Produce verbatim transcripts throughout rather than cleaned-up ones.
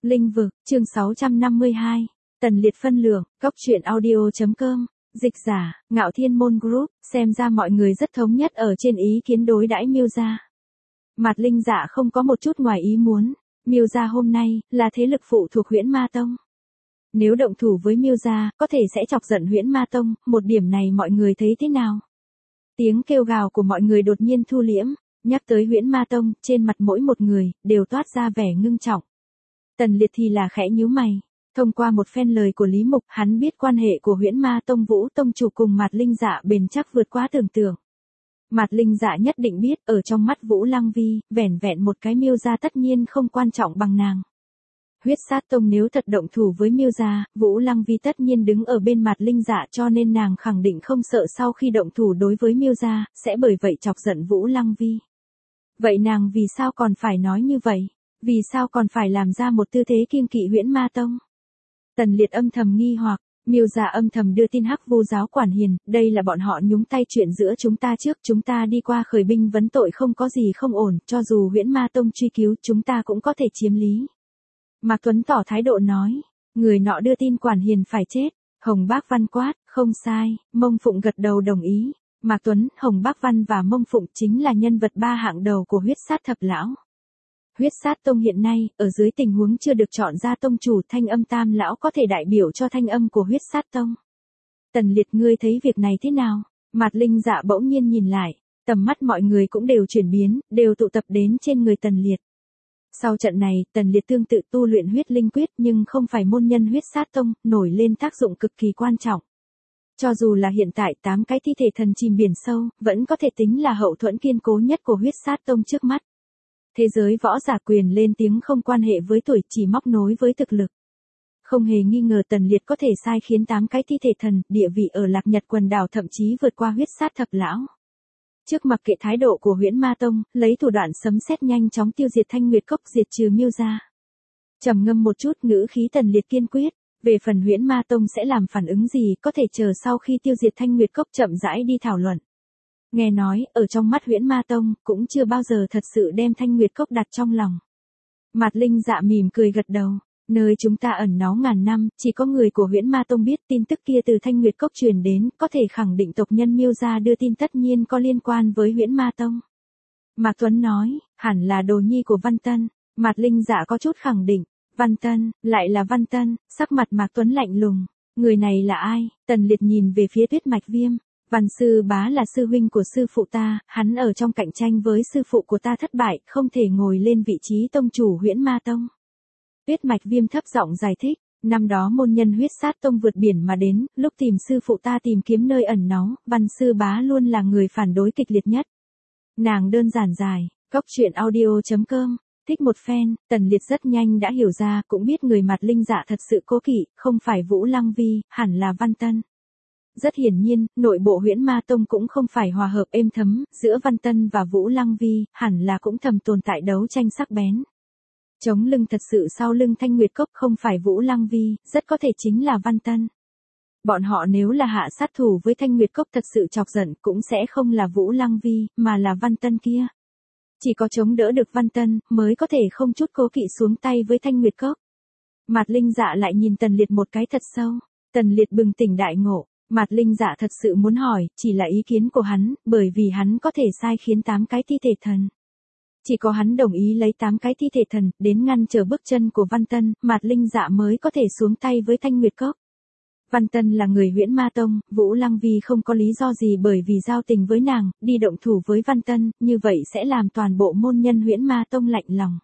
Linh vực, chương sáu trăm năm mươi hai. Tần Liệt phân lượng, góc truyện audio chấm com, dịch giả, Ngạo Thiên Môn Group, xem ra mọi người rất thống nhất ở trên ý kiến đối đãi Miêu gia. Mạt Linh Dạ không có một chút ngoài ý muốn, Miêu gia hôm nay là thế lực phụ thuộc Huyễn Ma Tông. Nếu động thủ với Miêu gia, có thể sẽ chọc giận Huyễn Ma Tông, một điểm này mọi người thấy thế nào? Tiếng kêu gào của mọi người đột nhiên thu liễm, nhắc tới Huyễn Ma Tông, trên mặt mỗi một người đều toát ra vẻ ngưng trọng. Tần Liệt thì là khẽ nhíu mày, thông qua một phen lời của Lý Mục, hắn biết quan hệ của Huyễn Ma Tông Vũ Tông chủ cùng Mạt Linh Dạ bền chắc vượt quá tưởng tượng. Mạt Linh Dạ nhất định biết, ở trong mắt Vũ Lăng Vi, vẻn vẹn một cái Miêu gia tất nhiên không quan trọng bằng nàng. Huyết Sát Tông nếu thật động thủ với Miêu gia, Vũ Lăng Vi tất nhiên đứng ở bên Mạt Linh Dạ, cho nên nàng khẳng định không sợ sau khi động thủ đối với Miêu gia, sẽ bởi vậy chọc giận Vũ Lăng Vi. Vậy nàng vì sao còn phải nói như vậy? Vì sao còn phải làm ra một tư thế kiêng kỵ Huyễn Ma Tông? Tần Liệt âm thầm nghi hoặc, Miêu gia âm thầm đưa tin Hắc Vu giáo quản hiền, đây là bọn họ nhúng tay chuyện giữa chúng ta trước, chúng ta đi qua khởi binh vấn tội không có gì không ổn, cho dù Huyễn Ma Tông truy cứu, chúng ta cũng có thể chiếm lý. Mạc Tuấn tỏ thái độ nói, người nọ đưa tin quản hiền phải chết. Hồng Bác Văn quát, không sai. Mông Phụng gật đầu đồng ý. Mạc Tuấn, Hồng Bác Văn và Mông Phụng chính là nhân vật ba hạng đầu của Huyết Sát Thập Lão. Huyết Sát Tông hiện nay, ở dưới tình huống chưa được chọn ra tông chủ, Thanh Âm Tam Lão có thể đại biểu cho thanh âm của Huyết Sát Tông. Tần Liệt, ngươi thấy việc này thế nào? Mạt Linh Dạ bỗng nhiên nhìn lại, tầm mắt mọi người cũng đều chuyển biến, đều tụ tập đến trên người Tần Liệt. Sau trận này, Tần Liệt tương tự tu luyện huyết linh quyết nhưng không phải môn nhân Huyết Sát Tông, nổi lên tác dụng cực kỳ quan trọng. Cho dù là hiện tại tám cái thi thể thần chìm biển sâu, vẫn có thể tính là hậu thuẫn kiên cố nhất của Huyết Sát Tông trước mắt. Thế giới võ giả quyền lên tiếng không quan hệ với tuổi, chỉ móc nối với thực lực. Không hề nghi ngờ Tần Liệt có thể sai khiến tám cái thi thể thần, địa vị ở Lạc Nhật quần đảo thậm chí vượt qua Huyết Sát Thập Lão. Trước mặc kệ thái độ của Huyễn Ma Tông, lấy thủ đoạn sấm sét nhanh chóng tiêu diệt Thanh Nguyệt Cốc, diệt trừ Miêu gia. Trầm ngâm một chút, ngữ khí Tần Liệt kiên quyết, về phần Huyễn Ma Tông sẽ làm phản ứng gì, có thể chờ sau khi tiêu diệt Thanh Nguyệt Cốc chậm rãi đi thảo luận. Nghe nói, ở trong mắt Huyễn Ma Tông, cũng chưa bao giờ thật sự đem Thanh Nguyệt Cốc đặt trong lòng. Mạt Linh Dạ mỉm cười gật đầu, nơi chúng ta ẩn náu ngàn năm, chỉ có người của Huyễn Ma Tông biết, tin tức kia từ Thanh Nguyệt Cốc truyền đến, có thể khẳng định tộc nhân Miêu gia đưa tin tất nhiên có liên quan với Huyễn Ma Tông. Mạc Tuấn nói, hẳn là đồ nhi của Văn Tân. Mạt Linh Dạ có chút khẳng định, Văn Tân, lại là Văn Tân. Sắc mặt Mạc Tuấn lạnh lùng, người này là ai? Tần Liệt nhìn về phía Tuyết Mạch Viêm. Văn sư bá là sư huynh của sư phụ ta, hắn ở trong cạnh tranh với sư phụ của ta thất bại, không thể ngồi lên vị trí tông chủ Huyễn Ma Tông. Tuyết Mạch Viêm thấp giọng giải thích, năm đó môn nhân Huyết Sát Tông vượt biển mà đến, lúc tìm sư phụ ta tìm kiếm nơi ẩn náu, Văn sư bá luôn là người phản đối kịch liệt nhất. Nàng đơn giản dài, góc truyện audio chấm com, thích một phen, Tần Liệt rất nhanh đã hiểu ra, cũng biết người Mạt Linh Dạ thật sự cố kỵ, không phải Vũ Lăng Vi, hẳn là Văn Tân. Rất hiển nhiên, nội bộ Huyễn Ma Tông cũng không phải hòa hợp êm thấm, giữa Văn Tân và Vũ Lăng Vi, hẳn là cũng thầm tồn tại đấu tranh sắc bén. Chống lưng thật sự sau lưng Thanh Nguyệt Cốc không phải Vũ Lăng Vi, rất có thể chính là Văn Tân. Bọn họ nếu là hạ sát thủ với Thanh Nguyệt Cốc thật sự chọc giận, cũng sẽ không là Vũ Lăng Vi, mà là Văn Tân kia. Chỉ có chống đỡ được Văn Tân, mới có thể không chút cố kỵ xuống tay với Thanh Nguyệt Cốc. Mạt Linh Dạ lại nhìn Tần Liệt một cái thật sâu, Tần Liệt bừng tỉnh đại ngộ. Mạt Linh Dạ thật sự muốn hỏi, chỉ là ý kiến của hắn, bởi vì hắn có thể sai khiến tám cái thi thể thần. Chỉ có hắn đồng ý lấy tám cái thi thể thần, đến ngăn trở bước chân của Văn Tân, Mạt Linh Dạ mới có thể xuống tay với Thanh Nguyệt Cốc. Văn Tân là người Huyễn Ma Tông, Vũ Lăng Vi không có lý do gì bởi vì giao tình với nàng, đi động thủ với Văn Tân, như vậy sẽ làm toàn bộ môn nhân Huyễn Ma Tông lạnh lòng.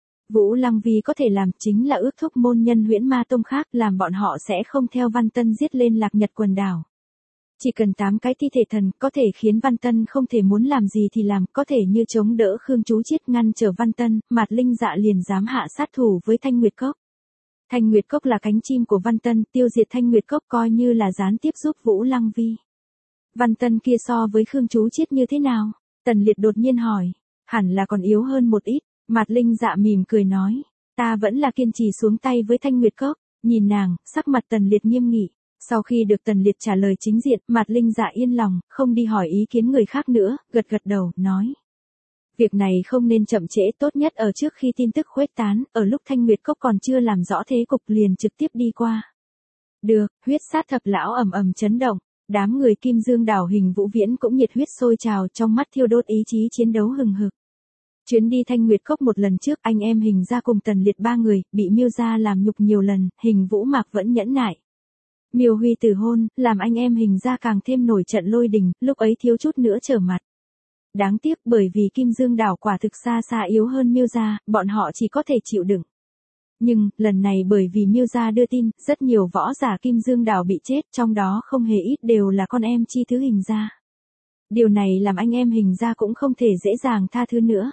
Vũ Lăng Vi có thể làm chính là ước thúc môn nhân Huyễn Ma Tông khác, làm bọn họ sẽ không theo Văn Tân giết lên Lạc Nhật quần đảo. Chỉ cần tám cái thi thể thần, có thể khiến Văn Tân không thể muốn làm gì thì làm, có thể như chống đỡ Khương Chú Chiết ngăn trở Văn Tân, Mạt Linh Dạ liền dám hạ sát thủ với Thanh Nguyệt Cốc. Thanh Nguyệt Cốc là cánh chim của Văn Tân, tiêu diệt Thanh Nguyệt Cốc coi như là gián tiếp giúp Vũ Lăng Vi. Văn Tân kia so với Khương Chú Chiết như thế nào? Tần Liệt đột nhiên hỏi, hẳn là còn yếu hơn một ít. Mạt Linh Dạ mỉm cười nói, ta vẫn là kiên trì xuống tay với Thanh Nguyệt Cốc. Nhìn nàng, sắc mặt Tần Liệt nghiêm nghị. Sau khi được Tần Liệt trả lời chính diện, Mạt Linh Dạ yên lòng, không đi hỏi ý kiến người khác nữa, gật gật đầu, nói. Việc này không nên chậm trễ, tốt nhất ở trước khi tin tức khuếch tán, ở lúc Thanh Nguyệt Cốc còn chưa làm rõ thế cục liền trực tiếp đi qua. Được, huyết sát thập lão ầm ầm chấn động, đám người Kim Dương Đảo Hình Vũ Viễn cũng nhiệt huyết sôi trào, trong mắt thiêu đốt ý chí chiến đấu hừng hực. Chuyến đi Thanh Nguyệt Cốc một lần trước, anh em Hình gia cùng Tần Liệt ba người, bị Miêu gia làm nhục nhiều lần, Hình Vũ Mạc vẫn nhẫn nại. Miêu Huy từ hôn, làm anh em Hình gia càng thêm nổi trận lôi đình, lúc ấy thiếu chút nữa trở mặt. Đáng tiếc bởi vì Kim Dương Đảo quả thực xa xa yếu hơn Miêu gia, bọn họ chỉ có thể chịu đựng. Nhưng, lần này bởi vì Miêu gia đưa tin, rất nhiều võ giả Kim Dương Đảo bị chết, trong đó không hề ít đều là con em chi thứ Hình gia. Điều này làm anh em Hình gia cũng không thể dễ dàng tha thứ nữa.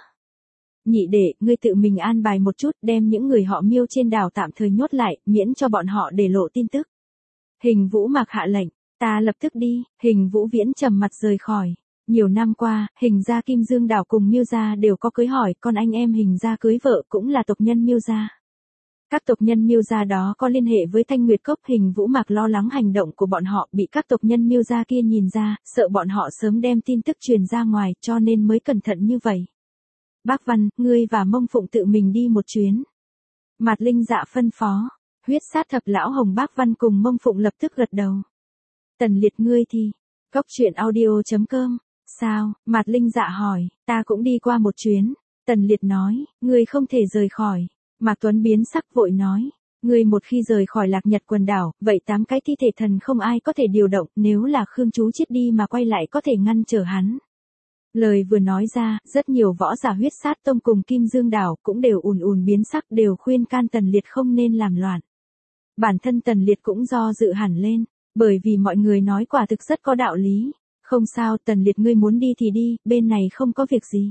Nhị đệ, ngươi tự mình an bài một chút, đem những người họ Miêu trên đảo tạm thời nhốt lại, miễn cho bọn họ để lộ tin tức. Hình Vũ Mạc hạ lệnh, ta lập tức đi. Hình Vũ Viễn trầm mặt rời khỏi. Nhiều năm qua, Hình gia Kim Dương Đảo cùng Miêu gia đều có cưới hỏi, còn anh em Hình gia cưới vợ cũng là tộc nhân Miêu gia. Các tộc nhân Miêu gia đó có liên hệ với Thanh Nguyệt Cốc, Hình Vũ Mạc lo lắng hành động của bọn họ bị các tộc nhân Miêu gia kia nhìn ra, sợ bọn họ sớm đem tin tức truyền ra ngoài, cho nên mới cẩn thận như vậy. Bác Văn, ngươi và Mông Phụng tự mình đi một chuyến. Mạt Linh Dạ phân phó. Huyết sát thập lão Hồng Bác Văn cùng Mông Phụng lập tức gật đầu. Tần Liệt ngươi thì. Cốc truyện audio chấm com. Sao? Mạt Linh Dạ hỏi. Ta cũng đi qua một chuyến. Tần Liệt nói. Ngươi không thể rời khỏi. Mạc Tuấn biến sắc vội nói. Ngươi một khi rời khỏi Lạc Nhật quần đảo, vậy tám cái thi thể thần không ai có thể điều động, nếu là Khương Chú chết đi mà quay lại có thể ngăn trở hắn. Lời vừa nói ra, rất nhiều võ giả huyết sát tông cùng Kim Dương Đảo cũng đều ùn ùn biến sắc, đều khuyên can Tần Liệt không nên làm loạn. Bản thân Tần Liệt cũng do dự hẳn lên, bởi vì mọi người nói quả thực rất có đạo lý. Không sao, Tần Liệt ngươi muốn đi thì đi, bên này không có việc gì.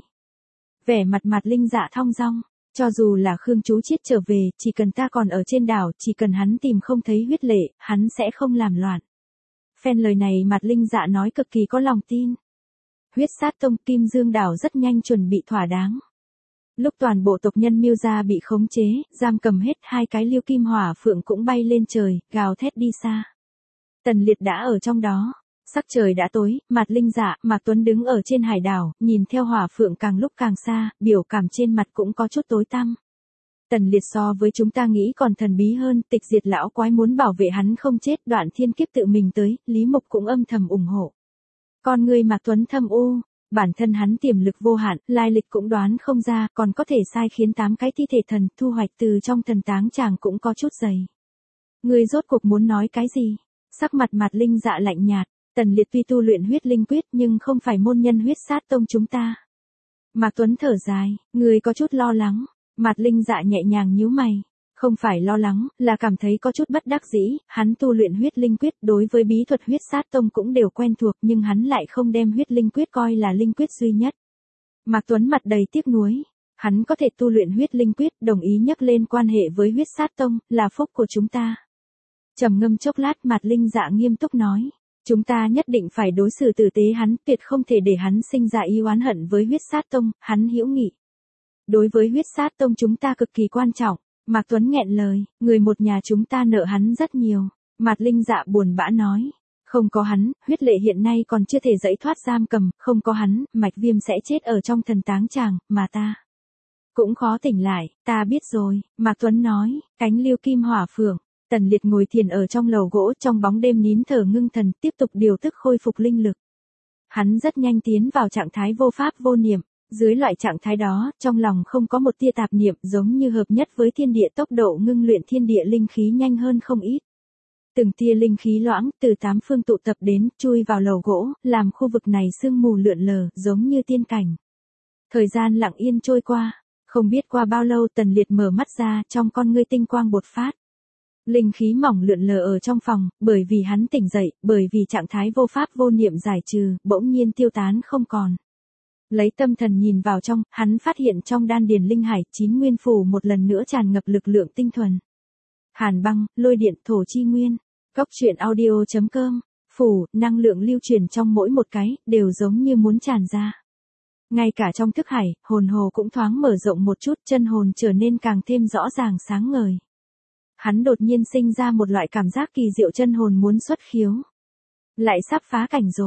Vẻ mặt Mạt Linh Dạ thong dong, cho dù là Khương Chú chết trở về, chỉ cần ta còn ở trên đảo, chỉ cần hắn tìm không thấy huyết lệ, hắn sẽ không làm loạn. Phen lời này Mạt Linh Dạ nói cực kỳ có lòng tin. Huyết sát tông Kim Dương Đảo rất nhanh chuẩn bị thỏa đáng. Lúc toàn bộ tộc nhân Miêu gia bị khống chế, giam cầm hết, hai cái liêu kim hỏa phượng cũng bay lên trời, gào thét đi xa. Tần Liệt đã ở trong đó. Sắc trời đã tối, Mạt Linh Dạ, Mạc Tuấn đứng ở trên hải đảo, nhìn theo hỏa phượng càng lúc càng xa, biểu cảm trên mặt cũng có chút tối tăm. Tần Liệt so với chúng ta nghĩ còn thần bí hơn, tịch diệt lão quái muốn bảo vệ hắn không chết, Đoạn Thiên Kiếp tự mình tới, Lý Mục cũng âm thầm ủng hộ. Con người Mạc Tuấn thâm u, bản thân hắn tiềm lực vô hạn, lai lịch cũng đoán không ra, còn có thể sai khiến tám cái thi thể thần, thu hoạch từ trong thần táng chàng cũng có chút dày. Người rốt cuộc muốn nói cái gì? Sắc mặt Mạt Linh Dạ lạnh nhạt, Tần Liệt tuy tu luyện huyết linh quyết nhưng không phải môn nhân huyết sát tông chúng ta. Mạc Tuấn thở dài, người có chút lo lắng. Mạt Linh Dạ nhẹ nhàng nhíu mày. Không phải lo lắng, là cảm thấy có chút bất đắc dĩ, hắn tu luyện huyết linh quyết đối với bí thuật huyết sát tông cũng đều quen thuộc nhưng hắn lại không đem huyết linh quyết coi là linh quyết duy nhất. Mạc Tuấn mặt đầy tiếc nuối. Hắn có thể tu luyện huyết linh quyết, đồng ý nhắc lên quan hệ với huyết sát tông, là phúc của chúng ta. Trầm ngâm chốc lát Mạt Linh Dạ nghiêm túc nói. Chúng ta nhất định phải đối xử tử tế hắn, tuyệt không thể để hắn sinh ra ý oán hận với huyết sát tông, hắn hữu nghị. Đối với huyết sát tông chúng ta cực kỳ quan trọng. Mạc Tuấn nghẹn lời, người một nhà chúng ta nợ hắn rất nhiều. Mạt Linh Dạ buồn bã nói. Không có hắn, huyết lệ hiện nay còn chưa thể dãy thoát giam cầm, không có hắn, Mạch Viêm sẽ chết ở trong thần táng tràng, mà ta cũng khó tỉnh lại, ta biết rồi, Mạc Tuấn nói, cánh liêu kim hỏa phượng. Tần Liệt ngồi thiền ở trong lầu gỗ trong bóng đêm nín thở ngưng thần, tiếp tục điều tức khôi phục linh lực. Hắn rất nhanh tiến vào trạng thái vô pháp vô niệm, dưới loại trạng thái đó, trong lòng không có một tia tạp niệm, giống như hợp nhất với thiên địa, tốc độ ngưng luyện thiên địa linh khí nhanh hơn không ít. Từng tia linh khí loãng từ tám phương tụ tập đến, chui vào lầu gỗ, làm khu vực này sương mù lượn lờ, giống như tiên cảnh. Thời gian lặng yên trôi qua, không biết qua bao lâu Tần Liệt mở mắt ra, trong con ngươi tinh quang bột phát. Linh khí mỏng lượn lờ ở trong phòng, bởi vì hắn tỉnh dậy, bởi vì trạng thái vô pháp vô niệm giải trừ, bỗng nhiên tiêu tán không còn. Lấy tâm thần nhìn vào trong, hắn phát hiện trong đan điền linh hải, chín nguyên phủ một lần nữa tràn ngập lực lượng tinh thuần. Hàn băng, lôi điện, thổ chi nguyên. Cốc truyện audio chấm com. Phủ, năng lượng lưu truyền trong mỗi một cái, đều giống như muốn tràn ra. Ngay cả trong thức hải, hồn hồ cũng thoáng mở rộng một chút, chân hồn trở nên càng thêm rõ ràng sáng ngời. Hắn đột nhiên sinh ra một loại cảm giác kỳ diệu, chân hồn muốn xuất khiếu. Lại sắp phá cảnh rồi.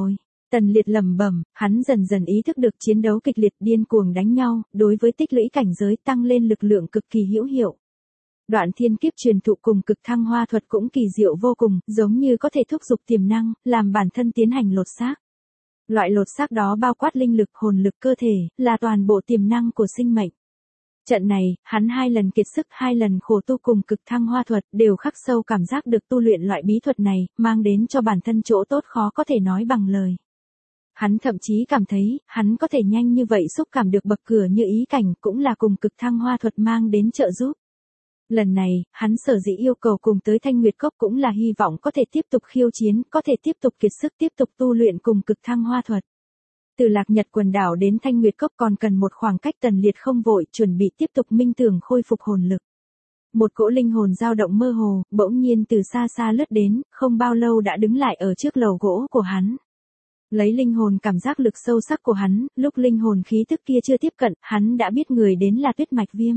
Tần Liệt lẩm bẩm, hắn dần dần ý thức được chiến đấu kịch liệt điên cuồng đánh nhau, đối với tích lũy cảnh giới tăng lên lực lượng cực kỳ hữu hiệu. Đoạn thiên kiếp truyền thụ cùng cực thăng hoa thuật cũng kỳ diệu vô cùng, giống như có thể thúc giục tiềm năng, làm bản thân tiến hành lột xác. Loại lột xác đó bao quát linh lực, hồn lực cơ thể, là toàn bộ tiềm năng của sinh mệnh. Trận này, hắn hai lần kiệt sức, hai lần khổ tu cùng cực thăng hoa thuật, đều khắc sâu cảm giác được tu luyện loại bí thuật này, mang đến cho bản thân chỗ tốt khó có thể nói bằng lời. Hắn thậm chí cảm thấy, hắn có thể nhanh như vậy xúc cảm được bậc cửa như ý cảnh, cũng là cùng cực thăng hoa thuật mang đến trợ giúp. Lần này, hắn sở dĩ yêu cầu cùng tới Thanh Nguyệt Cốc cũng là hy vọng có thể tiếp tục khiêu chiến, có thể tiếp tục kiệt sức tiếp tục tu luyện cùng cực thăng hoa thuật. Từ Lạc Nhật quần đảo đến Thanh Nguyệt Cốc còn cần một khoảng cách, Tần Liệt không vội, chuẩn bị tiếp tục minh tưởng khôi phục hồn lực. Một cỗ linh hồn dao động mơ hồ, bỗng nhiên từ xa xa lướt đến, không bao lâu đã đứng lại ở trước lầu gỗ của hắn. Lấy linh hồn cảm giác lực sâu sắc của hắn, lúc linh hồn khí tức kia chưa tiếp cận, hắn đã biết người đến là Tuyết Mạch Viêm.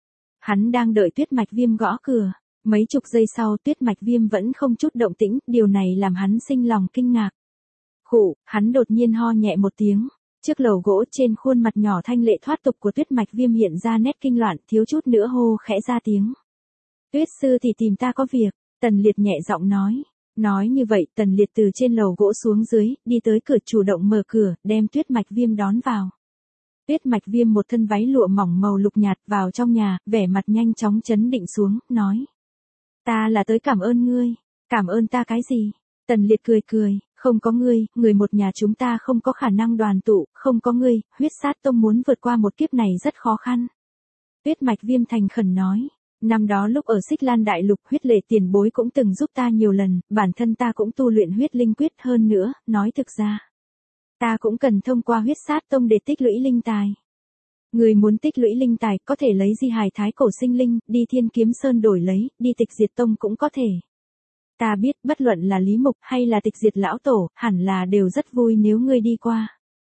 Hắn đang đợi Tuyết Mạch Viêm gõ cửa. Mấy chục giây sau Tuyết Mạch Viêm vẫn không chút động tĩnh, điều này làm hắn sinh lòng kinh ngạc. Khụ, hắn đột nhiên ho nhẹ một tiếng. Trước lầu gỗ trên khuôn mặt nhỏ thanh lệ thoát tục của Tuyết Mạch Viêm hiện ra nét kinh loạn, thiếu chút nữa hô khẽ ra tiếng. Tuyết sư thì tìm ta có việc, Tần Liệt nhẹ giọng nói. Nói như vậy, Tần Liệt từ trên lầu gỗ xuống dưới, đi tới cửa chủ động mở cửa, đem Tuyết Mạch Viêm đón vào. Tuyết Mạch Viêm một thân váy lụa mỏng màu lục nhạt vào trong nhà, vẻ mặt nhanh chóng chấn định xuống, nói. Ta là tới cảm ơn ngươi. Cảm ơn ta cái gì? Tần Liệt cười cười, không có ngươi, người một nhà chúng ta không có khả năng đoàn tụ, không có ngươi, huyết sát tông muốn vượt qua một kiếp này rất khó khăn. Tuyết Mạch Viêm thành khẩn nói. Năm đó lúc ở Xích Lan Đại Lục, huyết lệ tiền bối cũng từng giúp ta nhiều lần, bản thân ta cũng tu luyện huyết linh quyết hơn nữa, nói thực ra. Ta cũng cần thông qua huyết sát tông để tích lũy linh tài. Người muốn tích lũy linh tài có thể lấy di hài thái cổ sinh linh, đi Thiên Kiếm Sơn đổi lấy, đi tịch diệt tông cũng có thể. Ta biết bất luận là Lý Mục hay là tịch diệt lão tổ, hẳn là đều rất vui nếu ngươi đi qua.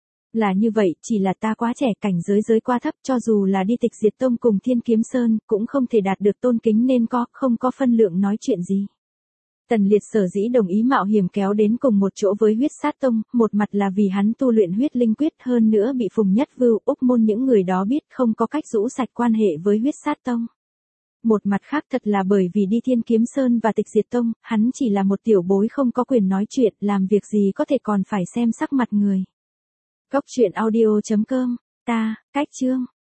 Là như vậy, chỉ là ta quá trẻ, cảnh giới giới quá thấp, cho dù là đi tịch diệt tông cùng Thiên Kiếm Sơn, cũng không thể đạt được tôn kính nên có, không có phân lượng nói chuyện gì. Tần Liệt sở dĩ đồng ý mạo hiểm kéo đến cùng một chỗ với huyết sát tông, một mặt là vì hắn tu luyện huyết linh quyết, hơn nữa bị Phùng Nhất Vưu, Úc Môn những người đó biết không có cách rũ sạch quan hệ với huyết sát tông. Một mặt khác thật là bởi vì đi Thiên Kiếm Sơn và tịch diệt tông, hắn chỉ là một tiểu bối không có quyền nói chuyện, làm việc gì có thể còn phải xem sắc mặt người. Cốc truyện audio chấm com, ta, cách chương.